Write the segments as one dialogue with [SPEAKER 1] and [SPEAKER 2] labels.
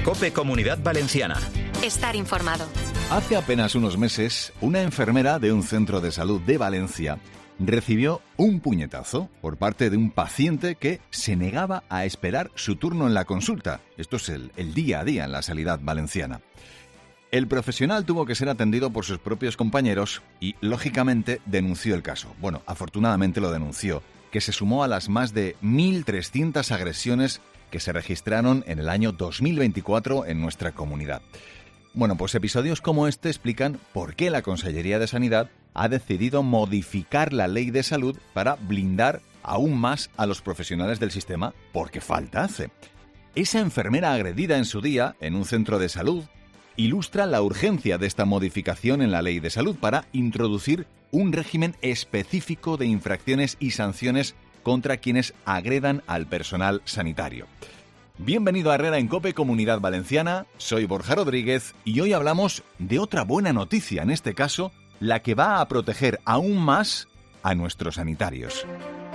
[SPEAKER 1] COPE Comunidad Valenciana.
[SPEAKER 2] Estar informado.
[SPEAKER 3] Hace apenas unos meses, una enfermera de un centro de salud de Valencia recibió un puñetazo por parte de un paciente que se negaba a esperar su turno en la consulta. Esto es el día a día en la sanidad valenciana. El profesional tuvo que ser atendido por sus propios compañeros y, lógicamente, denunció el caso. Bueno, afortunadamente lo denunció, que se sumó a las más de 1.300 agresiones que se registraron en el año 2024 en nuestra comunidad. Bueno, pues episodios como este explican por qué la Consellería de Sanidad ha decidido modificar la ley de salud para blindar aún más a los profesionales del sistema, porque falta hace. Esa enfermera agredida en su día en un centro de salud ilustra la urgencia de esta modificación en la ley de salud para introducir un régimen específico de infracciones y sanciones contra quienes agredan al personal sanitario. Bienvenido a Herrera en COPE Comunidad Valenciana, soy Borja Rodríguez y hoy hablamos de otra buena noticia, en este caso, la que va a proteger aún más a nuestros sanitarios.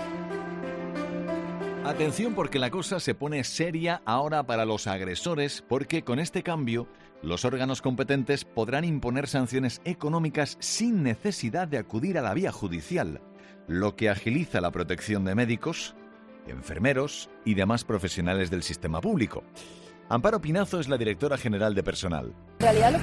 [SPEAKER 3] Atención, porque la cosa se pone seria ahora para los agresores, porque con este cambio los órganos competentes podrán imponer sanciones económicas sin necesidad de acudir a la vía judicial, lo que agiliza la protección de médicos, enfermeros y demás profesionales del sistema público. Amparo Pinazo es la directora general de personal.
[SPEAKER 4] En realidad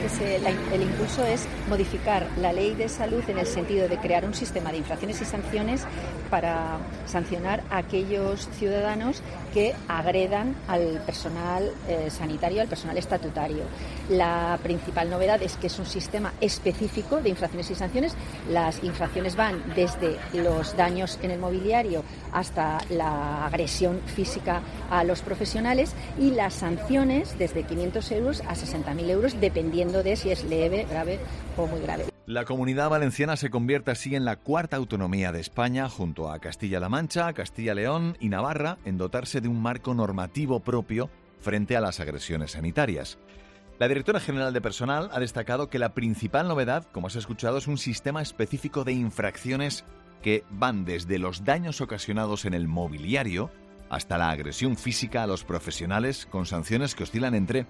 [SPEAKER 4] el impulso es modificar la ley de salud en el sentido de crear un sistema de infracciones y sanciones para sancionar a aquellos ciudadanos que agredan al personal sanitario, al personal estatutario. La principal novedad es que es un sistema específico de infracciones y sanciones. Las infracciones van desde los daños en el mobiliario hasta la agresión física a los profesionales y las sanciones desde 500 euros a 60.000 euros, dependiendo de si es leve, grave o muy grave.
[SPEAKER 3] La Comunidad Valenciana se convierte así en la cuarta autonomía de España, junto a Castilla-La Mancha, Castilla-León y Navarra, en dotarse de un marco normativo propio frente a las agresiones sanitarias. La directora general de personal ha destacado que la principal novedad, como has escuchado, es un sistema específico de infracciones que van desde los daños ocasionados en el mobiliario hasta la agresión física a los profesionales, con sanciones que oscilan entre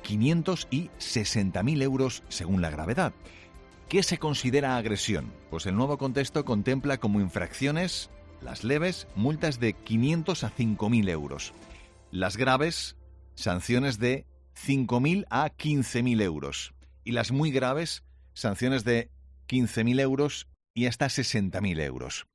[SPEAKER 3] 500 y 60.000 euros según la gravedad. ¿Qué se considera agresión? Pues el nuevo contexto contempla como infracciones, las leves, multas de 500 a 5.000 euros. Las graves, sanciones de 5.000 a 15.000 euros. Y las muy graves, sanciones de 15.000 euros y hasta 60.000 euros.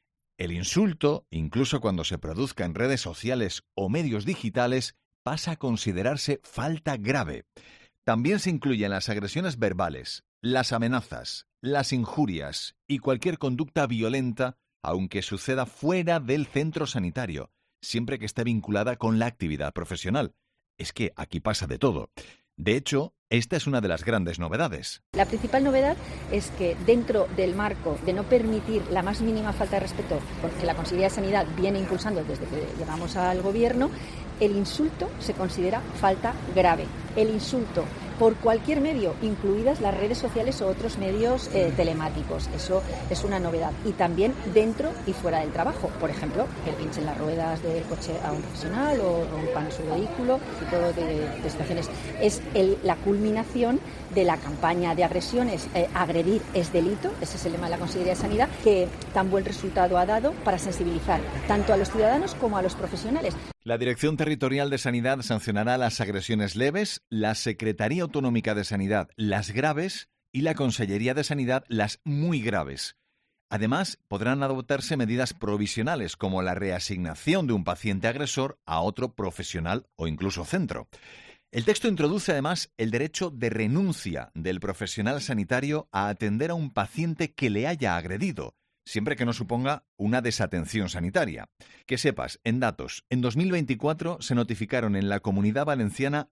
[SPEAKER 3] El insulto, incluso cuando se produzca en redes sociales o medios digitales, pasa a considerarse falta grave. También se incluyen las agresiones verbales, las amenazas, las injurias y cualquier conducta violenta, aunque suceda fuera del centro sanitario, siempre que esté vinculada con la actividad profesional. Es que aquí pasa de todo. De hecho, esta es una de las grandes novedades.
[SPEAKER 4] La principal novedad es que dentro del marco de no permitir la más mínima falta de respeto que la Consellería de Sanidad viene impulsando desde que llegamos al gobierno, el insulto se considera falta grave. El insulto por cualquier medio, incluidas las redes sociales o otros medios telemáticos. Eso es una novedad. Y también dentro y fuera del trabajo. Por ejemplo, que pinchen las ruedas del coche a un profesional o rompan su vehículo, y todo de situaciones. Es la culminación de la campaña de agresiones. Agredir es delito, ese es el lema de la Consellería de Sanidad, que tan buen resultado ha dado para sensibilizar tanto a los ciudadanos como a los profesionales.
[SPEAKER 3] La Dirección Territorial de Sanidad sancionará las agresiones leves, la Secretaría Autonómica de Sanidad las graves y la Consellería de Sanidad las muy graves. Además, podrán adoptarse medidas provisionales como la reasignación de un paciente agresor a otro profesional o incluso centro. El texto introduce además el derecho de renuncia del profesional sanitario a atender a un paciente que le haya agredido, siempre que no suponga una desatención sanitaria. Que sepas, en datos, en 2024 se notificaron en la Comunidad Valenciana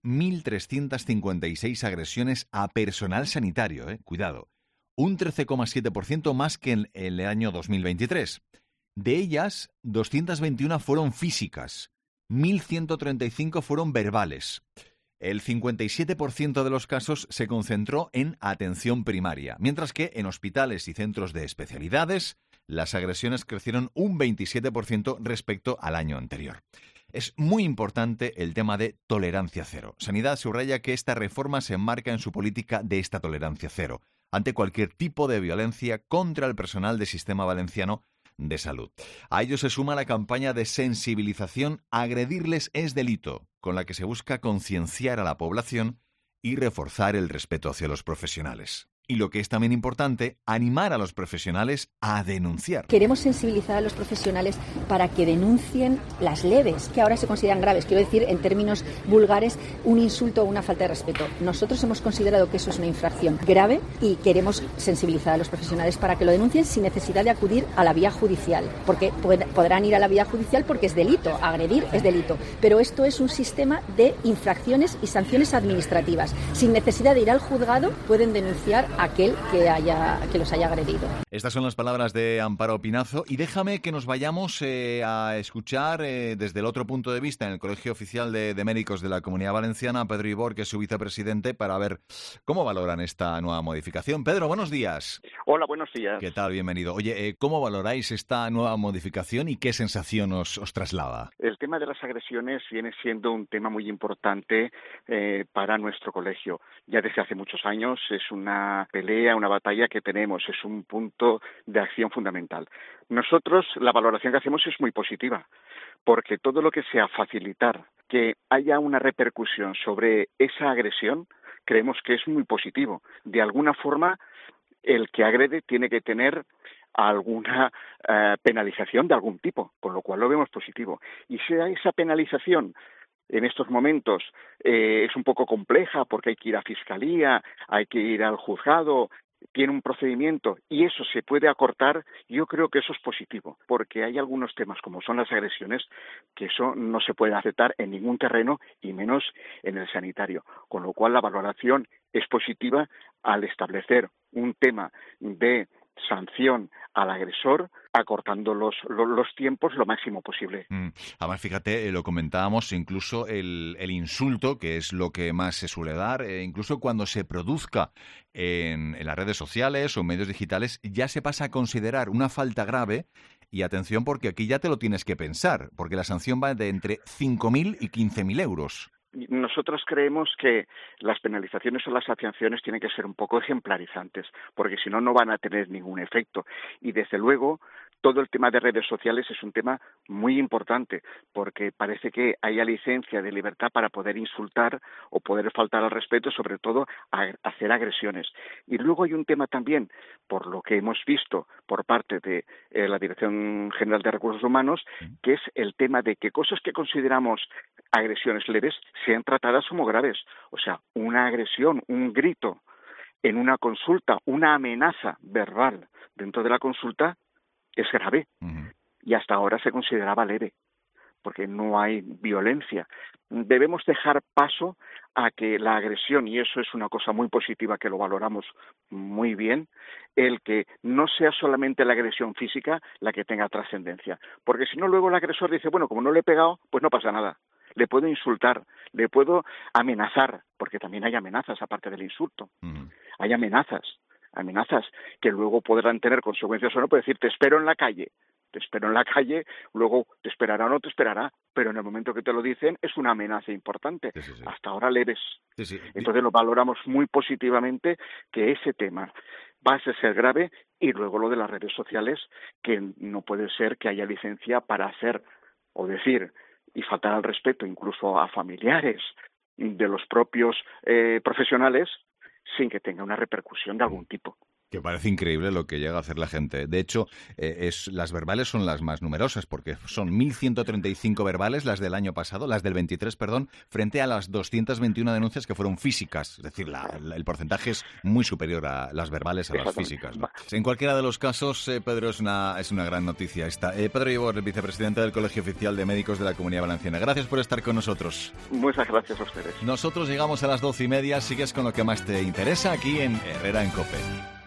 [SPEAKER 3] 1.356 agresiones a personal sanitario, cuidado, un 13,7% más que en el año 2023. De ellas, 221 fueron físicas, 1.135 fueron verbales. El 57% de los casos se concentró en atención primaria, mientras que en hospitales y centros de especialidades las agresiones crecieron un 27% respecto al año anterior. Es muy importante el tema de tolerancia cero. Sanidad subraya que esta reforma se enmarca en su política de esta tolerancia cero ante cualquier tipo de violencia contra el personal del Sistema Valenciano de Salud. A ello se suma la campaña de sensibilización Agredirles es delito, con la que se busca concienciar a la población y reforzar el respeto hacia los profesionales. Y lo que es también importante, animar a los profesionales a denunciar.
[SPEAKER 4] Queremos sensibilizar a los profesionales para que denuncien las leves, que ahora se consideran graves. Quiero decir, en términos vulgares, un insulto o una falta de respeto. Nosotros hemos considerado que eso es una infracción grave y queremos sensibilizar a los profesionales para que lo denuncien sin necesidad de acudir a la vía judicial. Porque podrán ir a la vía judicial porque es delito, agredir es delito. Pero esto es un sistema de infracciones y sanciones administrativas. Sin necesidad de ir al juzgado, pueden denunciar aquel que los haya agredido.
[SPEAKER 3] Estas son las palabras de Amparo Pinazo y déjame que nos vayamos a escuchar desde el otro punto de vista en el Colegio Oficial de Médicos de la Comunidad Valenciana a Pedro Ibor, que es su vicepresidente, para ver cómo valoran esta nueva modificación. Pedro, buenos días.
[SPEAKER 1] Hola, buenos días.
[SPEAKER 3] ¿Qué tal? Bienvenido. Oye, ¿cómo valoráis esta nueva modificación y qué sensación os traslada?
[SPEAKER 1] El tema de las agresiones viene siendo un tema muy importante para nuestro colegio. Ya desde hace muchos años es una pelea, una batalla que tenemos, es un punto de acción fundamental. Nosotros, la valoración que hacemos es muy positiva, porque todo lo que sea facilitar que haya una repercusión sobre esa agresión, creemos que es muy positivo. De alguna forma, el que agrede tiene que tener alguna penalización de algún tipo, con lo cual lo vemos positivo. Y sea esa penalización en estos momentos es un poco compleja porque hay que ir a fiscalía, hay que ir al juzgado, tiene un procedimiento y eso se puede acortar, yo creo que eso es positivo, porque hay algunos temas como son las agresiones que eso no se puede aceptar en ningún terreno y menos en el sanitario, con lo cual la valoración es positiva al establecer un tema de sanción al agresor, acortando los tiempos lo máximo posible.
[SPEAKER 3] Además, fíjate, lo comentábamos, incluso el insulto, que es lo que más se suele dar, incluso cuando se produzca en las redes sociales o medios digitales, ya se pasa a considerar una falta grave. Y atención, porque aquí ya te lo tienes que pensar, porque la sanción va de entre 5.000 y 15.000 euros.
[SPEAKER 1] Nosotros creemos que las penalizaciones o las sanciones tienen que ser un poco ejemplarizantes, porque si no, no van a tener ningún efecto. Y desde luego, todo el tema de redes sociales es un tema muy importante, porque parece que haya licencia de libertad para poder insultar o poder faltar al respeto, sobre todo hacer agresiones. Y luego hay un tema también, por lo que hemos visto por parte de la Dirección General de Recursos Humanos, que es el tema de que cosas que consideramos agresiones leves sean tratadas como graves. O sea, una agresión, un grito en una consulta, una amenaza verbal dentro de la consulta es grave. Y hasta ahora se consideraba leve, porque no hay violencia. Debemos dejar paso a que la agresión, y eso es una cosa muy positiva que lo valoramos muy bien, el que no sea solamente la agresión física la que tenga trascendencia. Porque si no, luego el agresor dice, bueno, como no le he pegado, pues no pasa nada. Le puedo insultar, le puedo amenazar, porque también hay amenazas aparte del insulto. Hay amenazas que luego podrán tener consecuencias o no, puede decir, te espero en la calle, luego te esperará o no te esperará, pero en el momento que te lo dicen es una amenaza importante, sí. Hasta ahora leves. Sí. Entonces lo valoramos muy positivamente que ese tema va a ser grave y luego lo de las redes sociales, que no puede ser que haya licencia para hacer o decir y faltar al respeto incluso a familiares de los propios profesionales sin que tenga una repercusión de algún tipo.
[SPEAKER 3] Que parece increíble lo que llega a hacer la gente. De hecho, las verbales son las más numerosas, porque son 1.135 verbales, las del año pasado, las del 23, perdón, frente a las 221 denuncias que fueron físicas. Es decir, el porcentaje es muy superior a las verbales a las físicas, ¿no? En cualquiera de los casos, Pedro, es una gran noticia esta. Pedro Ibor, el vicepresidente del Colegio Oficial de Médicos de la Comunidad Valenciana. Gracias por estar con nosotros.
[SPEAKER 1] Muchas gracias a ustedes.
[SPEAKER 3] Nosotros llegamos a las 12:30. Sigues con lo que más te interesa aquí en Herrera en COPE.